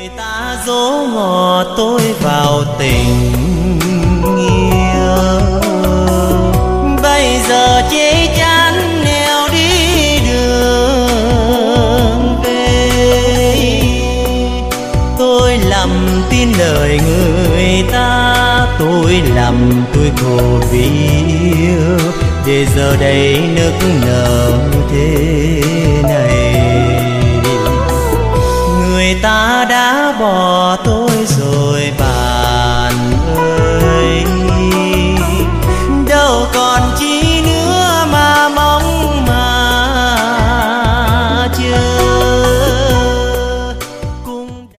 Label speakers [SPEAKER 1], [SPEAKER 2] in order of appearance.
[SPEAKER 1] người ta dỗ ngọt tôi vào tình yêu, bây giờ chê chán nẻo đi đường về. Tôi lầm tin lời người ta, tôi lầm tôi khổ vì yêu, để giờ đây nức nở thế này. Người ta đã bỏ tôi